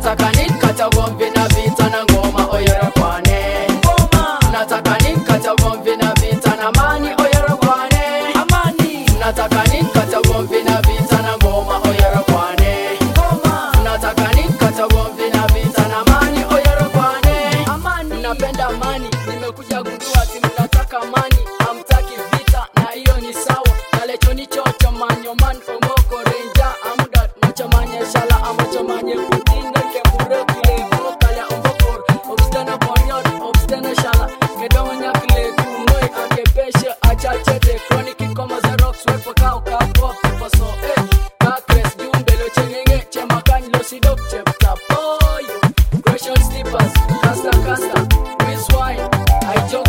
Nataka nikata gomvi na vita na ngoma oyera kwane ngoma. Nataka nikata gomvi na vita na mani oyera kwane amani. Nataka nikata gomvi na vita na ngoma oyera kwane ngoma. Nataka nikata gomvi na vita na mani oyera kwane amani. Napenda amani, nimekuja gundua ati mnataka amani, hamtaki vita, na hiyo ni sawa. Nalecho ni chocho manyo man omoko renja amdat machamanye shala amachamanye kutinda kemure kile mokala ombokor obstana boriot obstana shala kedonya kile kumoi akepeshe achachete chronic kama za rocks wepo kao kapo paso kakres jumbelo chengenge chemakan lo sidok chepta poyo question slippers kasta with wine I joke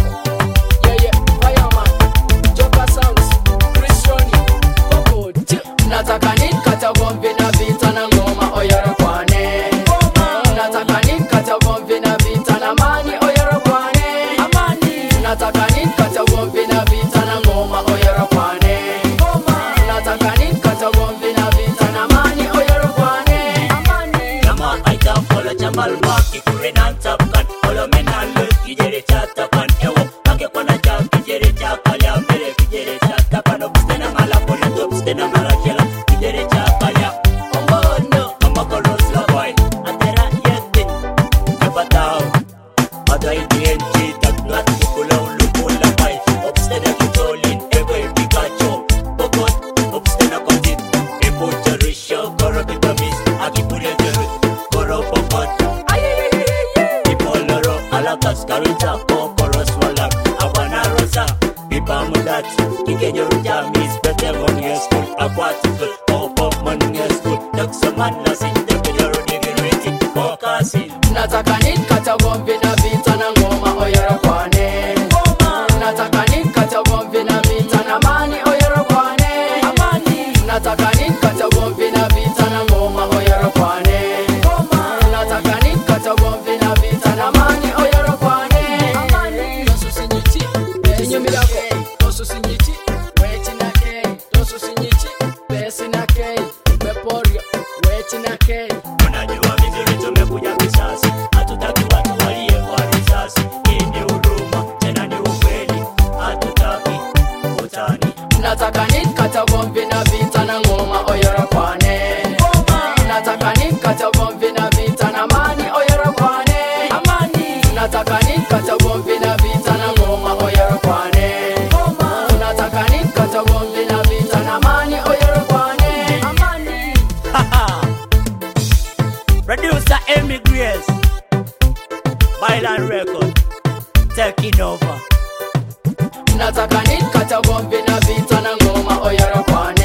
fireman joka sounds Christiani boko. Nataka nikata gomvi na vita na ngoma oyera kwane ngoma. Nataka nikata gomvi na vita na mani oyera kwane amani. Nataka nikata gomvi na vita na ngoma oyera kwane ngoma. Nataka nikata gomvi na vita na mani oyera kwane amani. Nama aita fola jamal maki kurena tapkan fola menal kijere chatapan ewo ake kona ja kijere chakala mere kijere chatapan obstena mala pole obstena mala kela kijere chakala ombono amakolos la boy atera yete kapatao adai dng taklat kula ulukula boy obstena kitolin ewe pikachu bokot obstena kontit epo jarisho koro bitamis akipure jeru koro pokot ipoloro alakas karunta kokoros walak awana rosa pipa mudat kikenyo jamis betemon school aquatical pop man school taksaman nasin tekero digiriti pokasi. Nataka nikata gomvi na vita na ngoma oyera kwane ngoma. Nataka nikata gomvi na vita na mani oyera kwane amani. Nataka nikata gomvi na vita na ngoma oyera kwane ngoma. Nataka nikata gomvi na vita na mani oyera kwane amani. Tosu sinyichi benyo milako tosu sinyichi wechi na kei tosu sinyichi besi na kei beporio wechi na kei. Unajua vizuri tumekuja kisasi, hatutaki watu walie kwa risasi. Hii ni huruma, tena ni ukweli, hatutaki utani. Nataka nikata gomvi na vita na ngoma oyera kwane ngoma. Nataka nikata gomvi na vita na mani oyera kwane amani. Nataka nikata gomvi na vita na ngoma oyera kwane ngoma. Nataka nikata gomvi na vita na mani oyera kwane amani. Producer Amy Grace, Byland Record, taking over. Nataka nikata gomvi na vita na ngoma oyera kwane